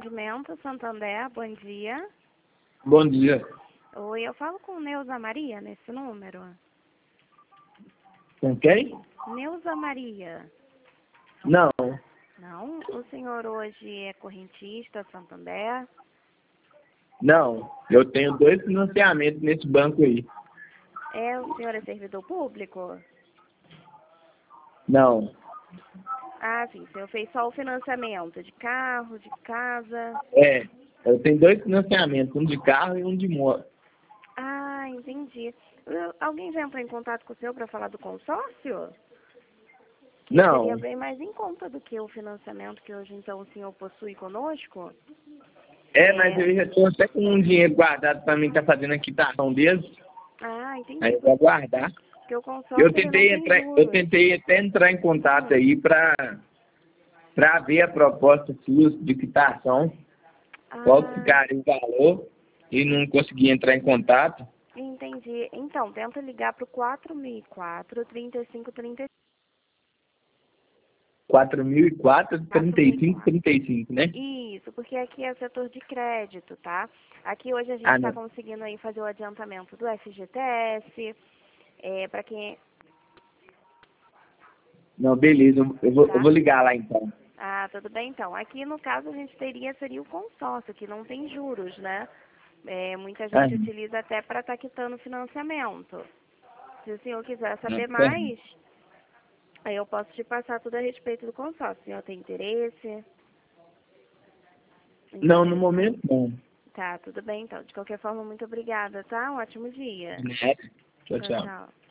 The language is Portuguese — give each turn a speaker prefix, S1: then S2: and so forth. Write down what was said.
S1: Atendimento, Santander, bom dia.
S2: Bom dia.
S1: Oi, eu falo com Neuza Maria nesse número.
S2: Com quem?
S1: Neuza Maria.
S2: Não.
S1: Não? O senhor hoje é correntista, Santander?
S2: Não. Eu tenho 2 financiamentos nesse banco aí.
S1: O senhor é servidor público?
S2: Não.
S1: Ah, sim. O senhor fez só o financiamento de carro, de casa.
S2: É. Eu tenho 2 financiamentos, um de carro e um de moto.
S1: Ah, entendi. Alguém já entrou em contato com o senhor para falar do consórcio? Que seria
S2: Não.
S1: bem mais em conta do que o financiamento que hoje, então, o senhor possui conosco.
S2: Mas eu já estou até com um dinheiro guardado para mim estar fazendo a quitação deles.
S1: Ah, entendi.
S2: Aí eu vou guardar.
S1: Porque o consórcio ele não tem
S2: Eu
S1: juros.
S2: tentei até entrar em contato aí para ver a proposta sua de quitação, qual
S1: Ah,
S2: ficaria o valor, e não consegui entrar em contato.
S1: entendi. Então, tenta ligar para o 4004 3535.
S2: 4004, 3535, né?
S1: Isso, porque aqui é setor de crédito, tá? Aqui hoje a gente
S2: Ah,
S1: está
S2: não.
S1: conseguindo aí fazer o adiantamento do FGTS, para quem...
S2: Não, beleza. Eu
S1: Tá?
S2: vou ligar lá então.
S1: Ah, tudo bem então. Aqui no caso a gente seria o consórcio, que não tem juros, né? Muita
S2: Ah,
S1: gente utiliza até para estar quitando financiamento. Se o senhor quiser saber
S2: tá.
S1: mais, aí eu posso te passar tudo a respeito do consórcio. O senhor tem interesse?
S2: Não, no momento não.
S1: Tá, tudo bem então. De qualquer forma, muito obrigada, tá? Um ótimo dia.
S2: Né? Tchau,
S1: Tchau,
S2: tchau.
S1: tchau.